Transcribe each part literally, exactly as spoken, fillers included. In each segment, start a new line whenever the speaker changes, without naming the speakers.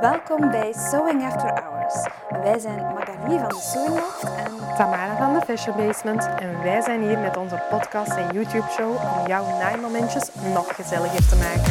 Welkom bij Sewing After Hours. Wij zijn Magali van de Sewing Loft en
Tamara van de Fashion Basement en wij zijn hier met onze podcast en YouTube-show om jouw naaimomentjes nog gezelliger te maken.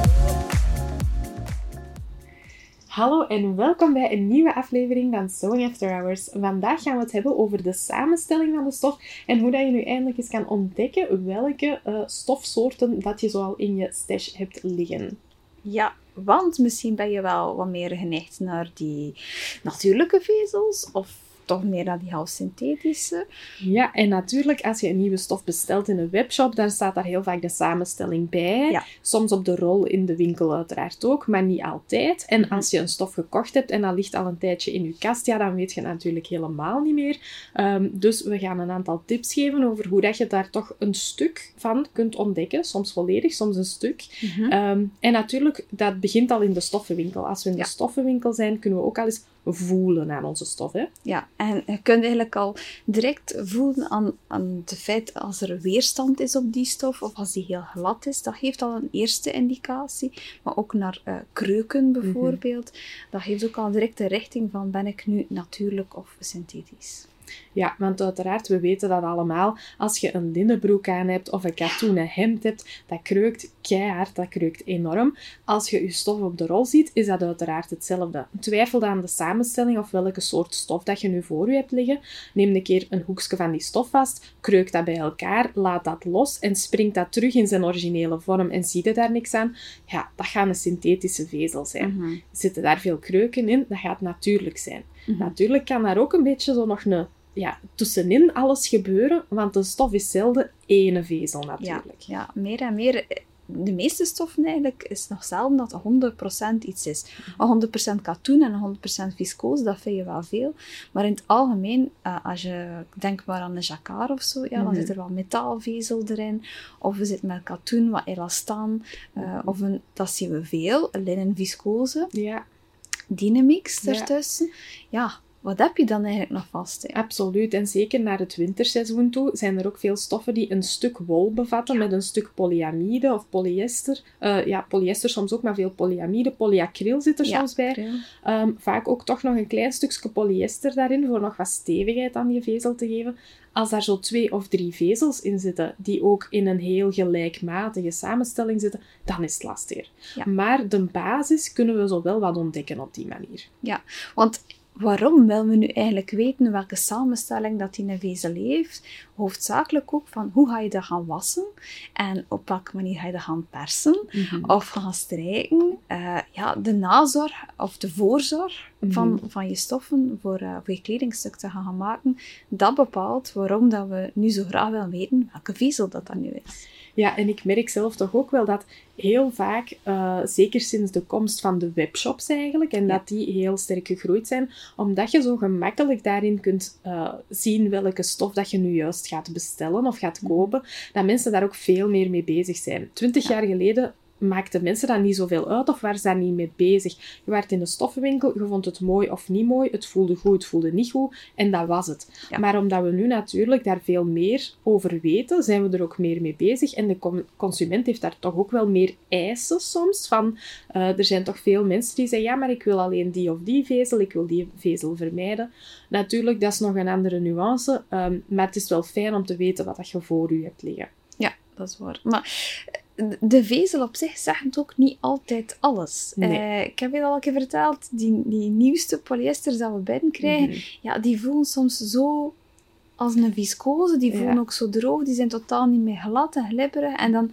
Hallo en welkom bij een nieuwe aflevering van Sewing After Hours. Vandaag gaan we het hebben over de samenstelling van de stof en hoe dat je nu eindelijk eens kan ontdekken welke uh, stofsoorten dat je zoal in je stash hebt liggen.
ja, want misschien ben je wel wat meer geneigd naar die natuurlijke vezels of toch meer naar die half synthetische.
Ja, en natuurlijk, als je een nieuwe stof bestelt in een webshop, dan staat daar heel vaak de samenstelling bij.
Ja.
Soms op de rol in de winkel uiteraard ook, maar niet altijd. En
Mm-hmm.
als je een stof gekocht hebt en dat ligt al een tijdje in je kast, ja, dan weet je natuurlijk helemaal niet meer. Um, dus we gaan een aantal tips geven over hoe dat je daar toch een stuk van kunt ontdekken. Soms volledig, soms een stuk.
Mm-hmm.
Um, en natuurlijk, dat begint al in de stoffenwinkel. Als we in
Ja.
de stoffenwinkel zijn, kunnen we ook al eens voelen aan onze stof, hè?
Ja, en je kunt eigenlijk al direct voelen aan, aan het feit als er weerstand is op die stof of als die heel glad is. Dat geeft al een eerste indicatie. Maar ook naar uh, kreuken bijvoorbeeld. Mm-hmm. Dat geeft ook al direct de richting van ben ik nu natuurlijk of synthetisch.
Ja, want uiteraard, we weten dat allemaal. Als je een linnenbroek aan hebt of een katoenen hemd hebt, dat kreukt keihard, dat kreukt enorm. Als je je stof op de rol ziet, is dat uiteraard hetzelfde. Twijfel aan de samenstelling of welke soort stof dat je nu voor je hebt liggen. Neem een keer een hoekje van die stof vast, kreuk dat bij elkaar, laat dat los en springt dat terug in zijn originele vorm en zie je daar niks aan. Ja, dat gaat een synthetische vezel zijn.
Mm-hmm.
Zitten daar veel kreuken in, dat gaat natuurlijk zijn.
Mm-hmm.
Natuurlijk kan daar ook een beetje zo nog een... Ja, tussenin alles gebeuren, want de stof is zelden ene vezel natuurlijk.
Ja, ja, meer en meer. De meeste stoffen eigenlijk is nog zelden dat honderd procent iets is. honderd procent katoen en honderd procent viscose, dat vind je wel veel. Maar in het algemeen, uh, als je denkt maar aan een jacquard of zo, ja, dan
Mm-hmm.
zit er wel metaalvezel erin. Of we zitten met katoen, wat elastaan. Uh,
Mm-hmm.
of een, dat zien we veel, linnen viscose.
Ja.
Dynamix
Ja.
ertussen. Ja. Wat heb je dan eigenlijk nog vast? Hè?
Absoluut. En zeker naar het winterseizoen toe zijn er ook veel stoffen die een stuk wol bevatten
Ja.
met een stuk polyamide of polyester. Uh, ja, polyester soms ook, maar veel polyamide. Polyacryl zit er
Ja,
soms bij. Um, vaak ook toch nog een klein stukje polyester daarin voor nog wat stevigheid aan je vezel te geven. Als daar zo twee of drie vezels in zitten, die ook in een heel gelijkmatige samenstelling zitten, dan is het lastiger.
Ja.
Maar de basis kunnen we zo wel wat ontdekken op die manier.
Ja, want... Waarom willen we nu eigenlijk weten welke samenstelling dat die een vezel heeft? Hoofdzakelijk ook van hoe ga je dat gaan wassen en op welke manier ga je dat gaan persen
Mm-hmm.
of gaan strijken. Uh, ja, de nazorg of de voorzorg
Mm-hmm.
van, van je stoffen voor, uh, voor je kledingstuk te gaan maken, dat bepaalt waarom dat we nu zo graag willen weten welke vezel dat, dat nu is.
Ja, en ik merk zelf toch ook wel dat heel vaak, uh, zeker sinds de komst van de webshops eigenlijk, en
Ja.
dat die heel sterk gegroeid zijn, omdat je zo gemakkelijk daarin kunt uh, zien welke stof dat je nu juist gaat bestellen of gaat kopen, dat mensen daar ook veel meer mee bezig zijn. Twintig
Ja.
jaar geleden maakten mensen daar niet zoveel uit of waren ze daar niet mee bezig. Je werd in de stoffenwinkel, je vond het mooi of niet mooi, het voelde goed, het voelde niet goed en dat was het.
Ja.
Maar omdat we nu natuurlijk daar veel meer over weten, zijn we er ook meer mee bezig en de com- consument heeft daar toch ook wel meer eisen soms van. Uh, er zijn toch veel mensen die zeggen, ja, maar ik wil alleen die of die vezel, ik wil die vezel vermijden. Natuurlijk, dat is nog een andere nuance, um, maar het is wel fijn om te weten wat dat je voor je hebt liggen.
Ja, dat is waar. Maar de vezel op zich zegt ook niet altijd alles.
Nee.
Uh, ik heb je al een keer verteld, die, die nieuwste polyesters dat we binnenkrijgen,
Mm-hmm.
ja, die voelen soms zo als een viscose. Die voelen
Ja.
ook zo droog, die zijn totaal niet meer glad en glibberig. En dan,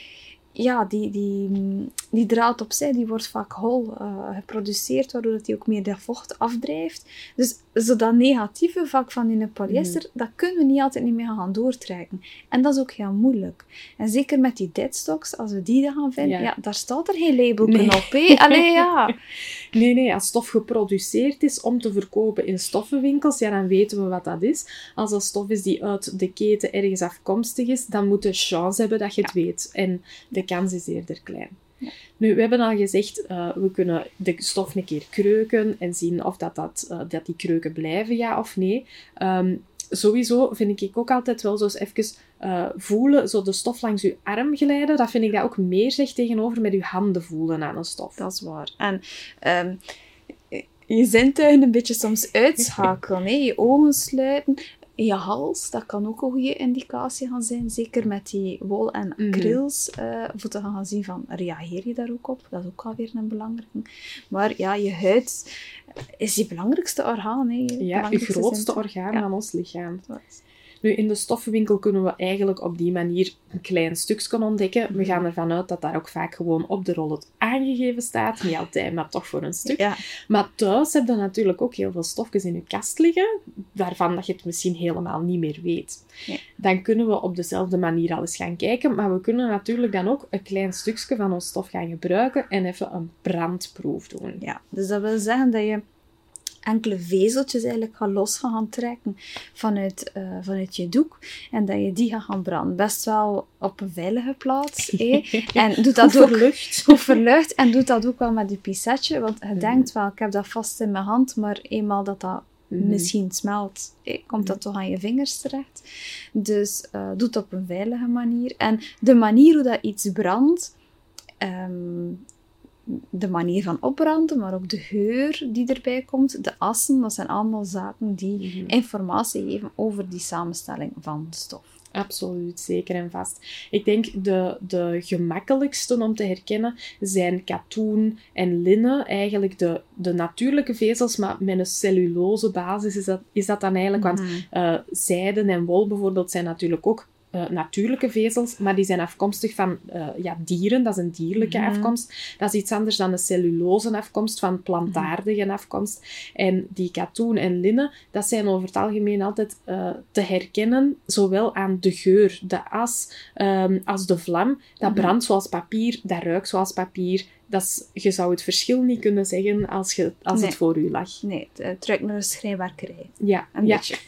ja, die, die, die draad op zich, die wordt vaak hol uh, geproduceerd, waardoor dat die ook meer dat vocht afdrijft. Dus zo dat negatieve vak van in een polyester, mm. dat kunnen we niet altijd niet meer gaan doortrekken. En dat is ook heel moeilijk. En zeker met die deadstocks, als we die dan gaan vinden, ja. ja, daar staat er geen labelken
nee.
op. Hé. Allee, ja.
Nee, nee, als stof geproduceerd is om te verkopen in stoffenwinkels, ja, dan weten we wat dat is. Als dat stof is die uit de keten ergens afkomstig is, dan moet je chance hebben dat je het ja. weet. En de kans is eerder klein. Ja. Nu, we hebben al gezegd, uh, we kunnen de stof een keer kreuken en zien of dat, dat, uh, dat die kreuken blijven, ja of nee. Um, sowieso vind ik ook altijd wel zo eens even uh, voelen, zo de stof langs je arm glijden. Dat vind ik dat ook meer zegt tegenover met je handen voelen aan een stof.
Dat is waar. En um, je zintuigen een beetje soms uitschakelen. Hè? Je ogen sluiten. Je hals, dat kan ook een goede indicatie gaan zijn. Zeker met die wol en krils. Uh, voor te gaan zien van, reageer je daar ook op? Dat is ook alweer een belangrijke. Maar ja, je huid is je belangrijkste orgaan. Hè? Je
ja, je grootste zintuig. orgaan ja. van ons lichaam. Nu, in de stoffenwinkel kunnen we eigenlijk op die manier een klein stukje ontdekken. We gaan ervan uit dat daar ook vaak gewoon op de rollet aangegeven staat. Niet altijd, maar toch voor een stuk.
Ja.
Maar thuis heb je natuurlijk ook heel veel stofjes in je kast liggen, waarvan dat je het misschien helemaal niet meer weet.
Ja.
Dan kunnen we op dezelfde manier al eens gaan kijken, maar we kunnen natuurlijk dan ook een klein stukje van ons stof gaan gebruiken en even een brandproef doen.
Ja, dus dat wil zeggen dat je enkele vezeltjes eigenlijk gaan los gaan trekken vanuit, uh, vanuit je doek. En dat je die gaat gaan branden. Best wel op een veilige plaats. Eh? En doe dat
goed
ook
verlucht.
Goed verlucht. En doe dat ook wel met je pincetje. Want je mm. denkt wel, ik heb dat vast in mijn hand. Maar eenmaal dat dat mm. misschien smelt, eh, komt dat mm. toch aan je vingers terecht. Dus uh, doe het op een veilige manier. En de manier hoe dat iets brandt... Um, de manier van opbranden, maar ook de geur die erbij komt, de assen, dat zijn allemaal zaken die mm-hmm. informatie geven over die samenstelling van de stof.
Absoluut, zeker en vast. Ik denk de, de gemakkelijkste om te herkennen zijn katoen en linnen. Eigenlijk de, de natuurlijke vezels, maar met een cellulosebasis is dat, is dat dan eigenlijk. Mm-hmm. Want uh, zijden en wol bijvoorbeeld zijn natuurlijk ook Uh, natuurlijke vezels, maar die zijn afkomstig van uh, ja, dieren. Dat is een dierlijke mm-hmm. afkomst. Dat is iets anders dan de cellulose afkomst, van plantaardige mm-hmm. afkomst. En die katoen en linnen, dat zijn over het algemeen altijd uh, te herkennen, zowel aan de geur, de as, um, als de vlam. Dat mm-hmm. brandt zoals papier, dat ruikt zoals papier. Dat is, je zou het verschil niet kunnen zeggen als, je, als
nee.
het voor u lag.
Nee, het, het ruikt naar een schrijnwerkerij.
Ja.
Een
ja.
beetje.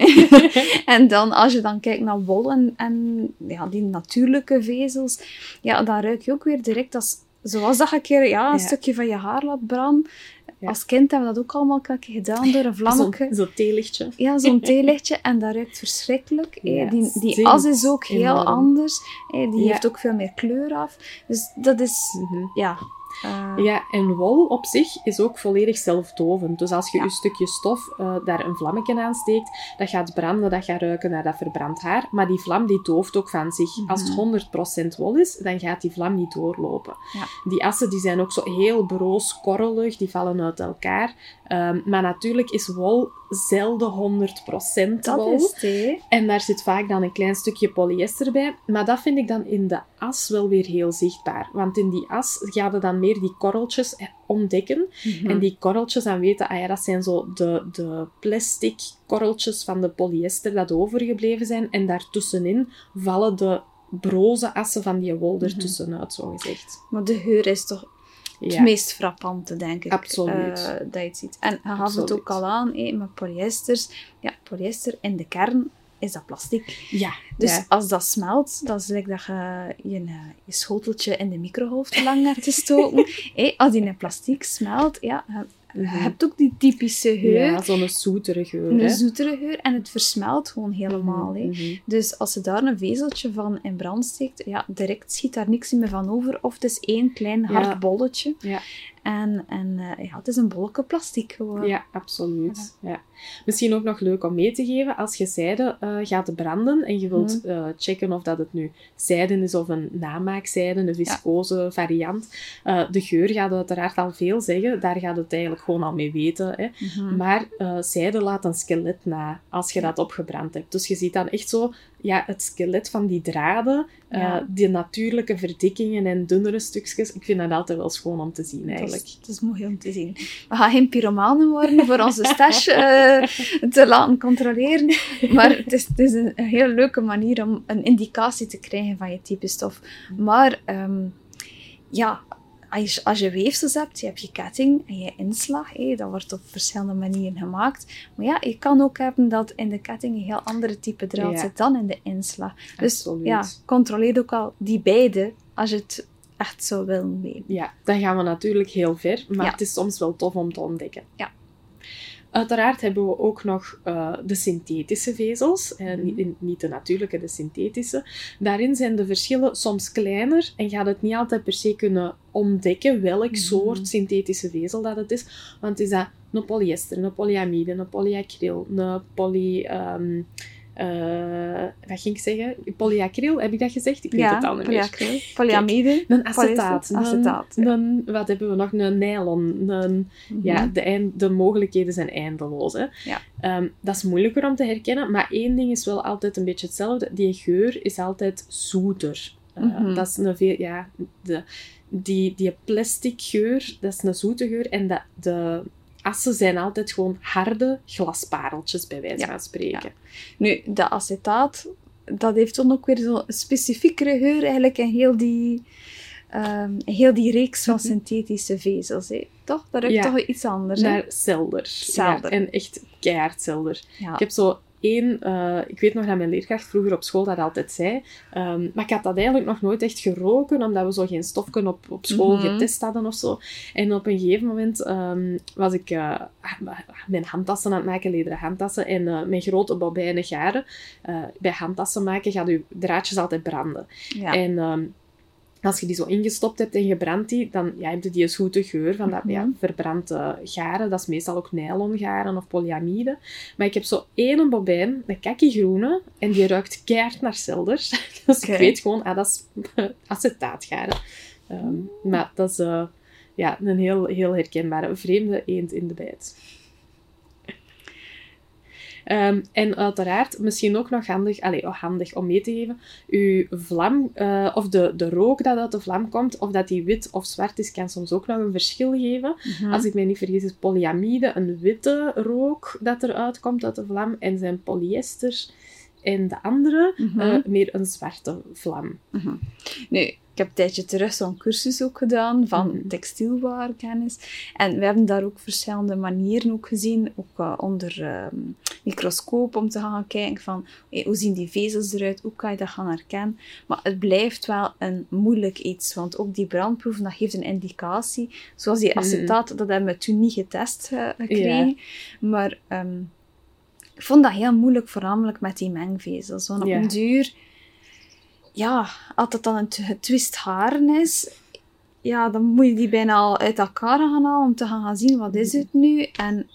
En dan, als je dan kijkt naar wol en, en ja, die natuurlijke vezels, ja, dan ruik je ook weer direct als... Zoals dat je een keer ja, een ja. stukje van je haar laat branden. Ja. Als kind hebben we dat ook allemaal een keer gedaan door een vlammetje.
Zo'n zo theelichtje.
Ja, zo'n theelichtje. En dat ruikt verschrikkelijk. Ja, die die as is ook heel enorm. anders. Die ja. heeft ook veel meer kleur af. Dus dat is... Mm-hmm. Ja... Uh,
ja, en wol op zich is ook volledig zelfdovend. Dus als je ja. je stukje stof uh, daar een vlammetje aan steekt, dat gaat branden, dat gaat ruiken naar dat verbrand haar. Maar die vlam die dooft ook van zich. Mm-hmm. Als het honderd procent wol is, dan gaat die vlam niet doorlopen. Ja. Die assen die zijn ook zo heel broos, korrelig, die vallen uit elkaar. Um, maar natuurlijk is wol zelden honderd procent wol.
Dat is het, hè?
En daar zit vaak dan een klein stukje polyester bij. Maar dat vind ik dan in de as wel weer heel zichtbaar. Want in die as ga je dan meer die korreltjes ontdekken. Mm-hmm. En die korreltjes, dan weten, ah ja, dat zijn zo de, de plastic korreltjes van de polyester dat overgebleven zijn. En daartussenin vallen de broze assen van die wol ertussenuit, mm-hmm. zo gezegd.
Maar de geur is toch... Het ja. meest frappante, denk ik.
Absoluut.
Uh, dat je het ziet. En je gaf het ook al aan, hé, met polyesters. Ja, polyester in de kern is dat plastic.
Ja.
Dus
ja.
als dat smelt, dan is het like dat je je, je schoteltje in de microgolf te lang hebt gestoken. Hé, als die in plastic smelt, ja... Je mm-hmm. hebt ook die typische geur.
Ja, zo'n zoetere geur.
Een
hè?
zoetere geur. En het versmelt gewoon helemaal.
Mm-hmm.
Hè. Dus als je daar een vezeltje van in brand steekt, ja, direct schiet daar niks meer van over. Of het is één klein hard ja. bolletje. Ja. En, en uh, ja, het is een bolletje plastic geworden.
Ja, absoluut. Ja. Ja. Misschien ook nog leuk om mee te geven, als je zijde uh, gaat branden en je wilt mm. uh, checken of dat het nu zijden is of een namaakzijde, een viscose ja. variant. Uh, de geur gaat uiteraard al veel zeggen. Daar gaat het eigenlijk gewoon al mee weten. Hè. Mm-hmm. Maar uh, zijde laat een skelet na als je ja. dat opgebrand hebt. Dus je ziet dan echt zo ja, het skelet van die draden, ja. uh, die natuurlijke verdikkingen en dunnere stukjes. Ik vind dat altijd wel schoon om te zien, eigenlijk.
Het is, het is mooi om te zien. We gaan geen pyromanen worden voor onze stash uh, te laten controleren. Maar het is, het is een, een heel leuke manier om een indicatie te krijgen van je type stof. Maar um, ja... Als je, als je weefsels hebt, je hebt je ketting en je inslag. Hé, dat wordt op verschillende manieren gemaakt. Maar ja, je kan ook hebben dat in de ketting een heel andere type draad ja. zit dan in de inslag. Dus
Absoluut.
Ja, controleer ook al die beide als je het echt zou willen weten.
Ja, dan gaan we natuurlijk heel ver. Maar
ja.
het is soms wel tof om te ontdekken.
Ja.
Uiteraard hebben we ook nog uh, de synthetische vezels. Uh, niet, niet de natuurlijke, de synthetische. Daarin zijn de verschillen soms kleiner en gaat het niet altijd per se kunnen ontdekken welk mm-hmm. soort synthetische vezel dat het is. Want is dat een polyester, een polyamide, een polyacryl, een poly... Um, Uh, wat ging ik zeggen? Polyacryl, heb ik dat gezegd? Ik weet
ja,
het al niet
polyacryl,
meer.
polyamide.
Een acetaat.
Een, acetaat ja.
een, wat hebben we nog? Een nylon. Een, mm-hmm. Ja, de, eind, de mogelijkheden zijn eindeloos. Hè.
Ja.
Um, dat is moeilijker om te herkennen, maar één ding is wel altijd een beetje hetzelfde. Die geur is altijd zoeter. Uh, mm-hmm. Dat is een veel... Ja, de, die, die plastic geur, dat is een zoete geur. En dat, de... assen zijn altijd gewoon harde glaspareltjes, bij wijze ja. van spreken. Ja.
Nu, de acetaat, dat heeft dan ook weer zo'n specifiekere geur, eigenlijk, in heel die, um, heel die reeks van mm-hmm. synthetische vezels. Hè. Toch? Dat ruikt ja. toch iets anders.
Naar zelder.
zelder.
Ja, en echt keihard zelder.
Ja.
Ik heb zo één... Uh, ik weet nog dat mijn leerkracht vroeger op school dat altijd zei. Um, maar ik had dat eigenlijk nog nooit echt geroken, omdat we zo geen stofken op, op school mm-hmm. getest hadden of zo. En op een gegeven moment um, was ik uh, mijn handtassen aan het maken, lederen handtassen, en uh, mijn grote bobijnen garen. Uh, bij handtassen maken gaat je draadjes altijd branden.
Ja.
En... Um, als je die zo ingestopt hebt en je brandt die, dan ja, heb je die zoete geur van dat mm-hmm. ja, verbrande garen. Dat is meestal ook nylongaren of polyamide. Maar ik heb zo één bobijn, een kakiegroene, en die ruikt keihard naar zelders. Dus okay. ik weet gewoon, ah, dat is acetaatgaren. Um, maar dat is uh, ja, een heel, heel herkenbare, vreemde eend in de bijt. Um, en uiteraard, misschien ook nog handig, allez, oh, handig om mee te geven, uw vlam, uh, of de, de rook dat uit de vlam komt, of dat die wit of zwart is, kan soms ook nog een verschil geven. Mm-hmm. Als ik mij niet vergis, is polyamide een witte rook dat eruit komt uit de vlam, en zijn polyester en de andere mm-hmm. uh, meer een zwarte vlam.
Mm-hmm. Nu, ik heb een tijdje terug zo'n cursus ook gedaan van mm-hmm. textielwaarkennis. En we hebben daar ook verschillende manieren ook gezien, ook uh, onder uh, microscoop, om te gaan kijken van hey, hoe zien die vezels eruit, hoe kan je dat gaan herkennen. Maar het blijft wel een moeilijk iets, want ook die brandproeven, dat geeft een indicatie. Zoals die acetaat, mm-hmm. dat hebben we toen niet getest uh, gekregen. Yeah. Maar um, ik vond dat heel moeilijk, voornamelijk met die mengvezels. Want op yeah. een duur... Ja, als het dan een twist haren is, ja, dan moet je die bijna al uit elkaar gaan halen om te gaan zien wat is het nu. En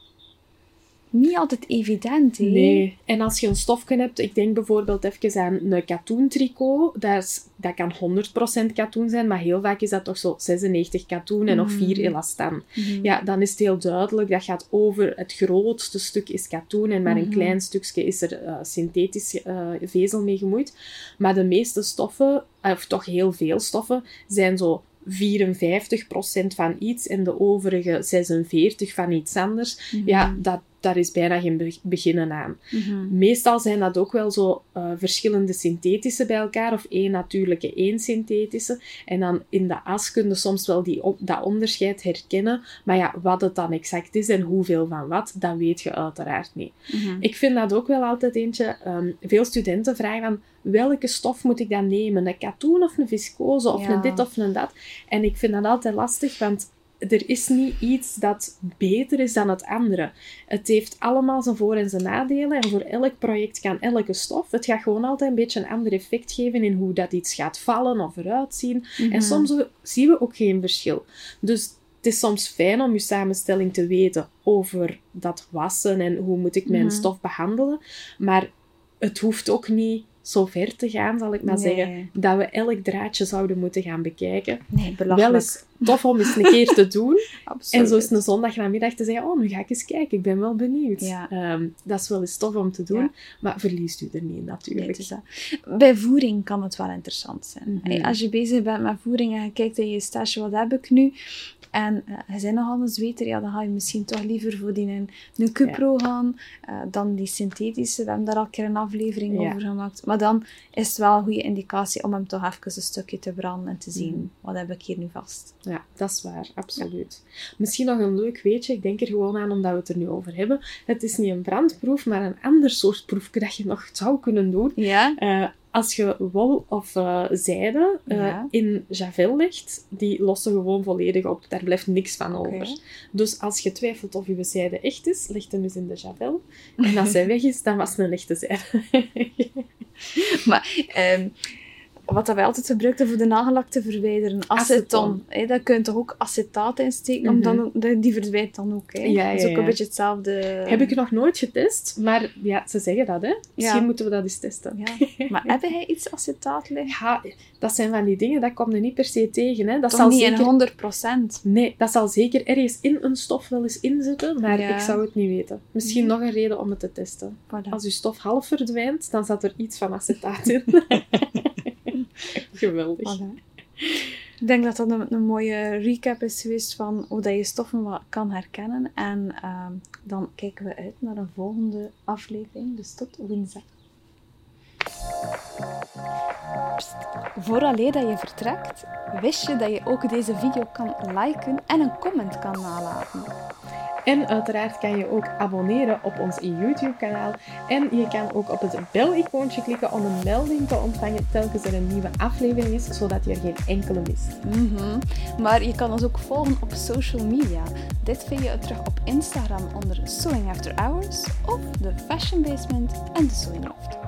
niet altijd evident, hè?
Nee. En als je een stofje hebt, ik denk bijvoorbeeld even aan een katoentricot, dat, is, dat kan honderd procent katoen zijn, maar heel vaak is dat toch zo zesennegentig katoen en mm. nog vier elastan. Mm. Ja, dan is het heel duidelijk, dat gaat over het grootste stuk is katoen en maar een mm. klein stukje is er uh, synthetisch uh, vezel mee gemoeid. Maar de meeste stoffen, of toch heel veel stoffen, zijn zo vierenvijftig procent van iets en de overige zesenveertig procent van iets anders. Mm-hmm. Ja, dat, daar is bijna geen be- beginnen aan. Mm-hmm. Meestal zijn dat ook wel zo uh, verschillende synthetische bij elkaar, of één natuurlijke, één synthetische. En dan in de as kun je soms wel die, dat onderscheid herkennen. Maar ja, wat het dan exact is en hoeveel van wat, dat weet je uiteraard niet. Mm-hmm. Ik vind dat ook wel altijd eentje... Um, veel studenten vragen van, welke stof moet ik dan nemen? Een katoen of een viscose of ja. een dit of een dat? En ik vind dat altijd lastig, want er is niet iets dat beter is dan het andere. Het heeft allemaal zijn voor- en zijn nadelen. En voor elk project kan elke stof. Het gaat gewoon altijd een beetje een ander effect geven in hoe dat iets gaat vallen of eruit zien. Mm-hmm. En soms zien we ook geen verschil. Dus het is soms fijn om je samenstelling te weten over dat wassen en hoe moet ik mijn mm-hmm. stof behandelen. Maar het hoeft ook niet zo ver te gaan, zal ik maar nee. zeggen, dat we elk draadje zouden moeten gaan bekijken.
Nee, belachelijk.
Wel eens tof om eens een keer te doen.
Absoluut.
En zo is een zondagnamiddag te zeggen, oh, nu ga ik eens kijken, ik ben wel benieuwd.
Ja.
Um, dat is wel eens tof om te doen, ja. maar verliest u er niet, natuurlijk.
Nee, dat. Bij voering kan het wel interessant zijn. Mm-hmm. Hey, als je bezig bent met voering en je kijkt in je stage, wat heb ik nu? En uh, je bent nogal een zweter, ja, dan ga je misschien toch liever voor die een, een Cupro ja. gaan, uh, dan die synthetische. We hebben daar al een keer een aflevering ja. over gemaakt. Maar dan is het wel een goede indicatie om hem toch even een stukje te branden en te zien, mm. wat heb ik hier nu vast.
Ja, dat is waar, absoluut. Ja. Misschien nog een leuk weetje, ik denk er gewoon aan omdat we het er nu over hebben. Het is niet een brandproef, maar een ander soort proefje dat je nog zou kunnen doen.
Ja?
Uh, Als je wol of uh, zijde uh,
Ja.
in javel legt, die lossen gewoon volledig op. Daar blijft niks van
Oké.
over. Dus als je twijfelt of je zijde echt is, leg hem eens in de javel. En als hij weg is, dan was het een echte zijde.
Maar ehm, wat dat wij altijd gebruikten voor de nagellak te verwijderen, aceton.
Aceton.
Hè, daar kun je toch ook acetaat in steken,
Mhm.
om dan, die verdwijnt dan ook. Hè.
Ja,
Dat is
ja,
ook
ja.
een beetje hetzelfde.
Heb ik nog nooit getest, maar ja, ze zeggen dat, hè. Misschien
Ja.
moeten we dat eens testen.
Ja. Maar heb jij iets acetaat liggen?
Ja, dat zijn van die dingen, dat komt er niet per se tegen. Hè. Dat
Toch
zal
niet
zeker...
in honderd procent.
Nee, dat zal zeker ergens in een stof wel eens inzitten, maar
Ja.
ik zou het niet weten. Misschien
Nee.
nog een reden om het te testen.
Voilà.
Als uw stof half verdwijnt, dan zat er iets van acetaat in. Geweldig.
Voilà. Ik denk dat dat een, een mooie recap is geweest van hoe dat je stoffen wat kan herkennen. En ehm, dan kijken we uit naar een volgende aflevering. Dus tot woensdag. Vooraleer dat je vertrekt, wist je dat je ook deze video kan liken en een comment kan nalaten.
En uiteraard kan je ook abonneren op ons YouTube-kanaal. En je kan ook op het bel-icoontje klikken om een melding te ontvangen telkens er een nieuwe aflevering is, zodat je er geen enkele mist.
Mhm. Maar je kan ons ook volgen op social media. Dit vind je terug op Instagram onder Sewing After Hours of The Fashion Basement en The Sewing Loft.